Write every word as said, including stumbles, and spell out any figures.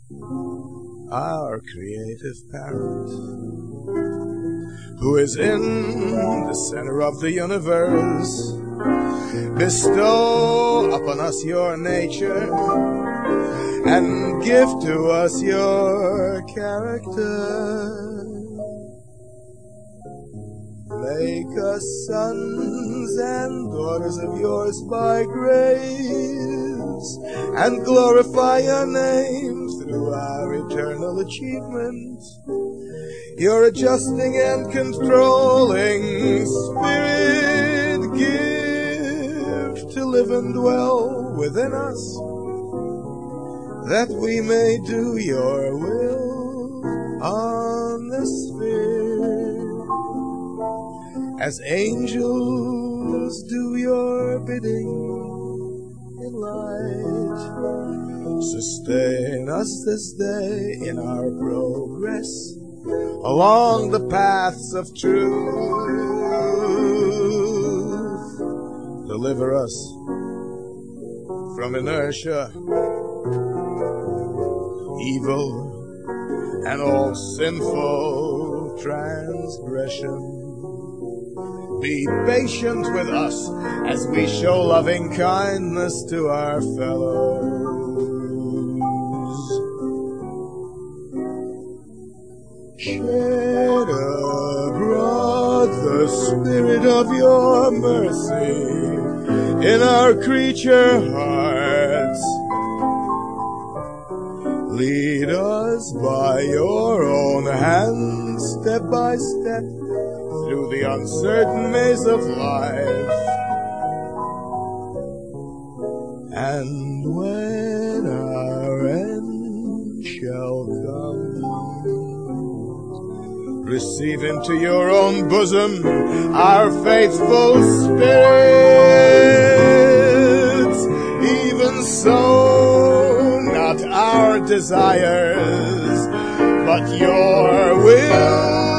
our creative parent, who is in the center of the universe, bestow upon us your nature and give to us your character. Make us sons and daughters of yours by grace, and glorify your name through our eternal achievement. Your adjusting and controlling spirit give to live and dwell within us, that we may do your will on the sphere, as angels do your bidding in light. Sustain us this day in our progress along the paths of truth. Deliver us from inertia, evil, and all sinful transgression. Be patient with us as we show loving kindness to our fellows. Shed abroad the spirit of your mercy in our creature hearts. Lead us by your own hand, step by step, through the uncertain maze of life. And when our end shall come, receive into your own bosom our faithful spirits. Even so, not our desires, but your will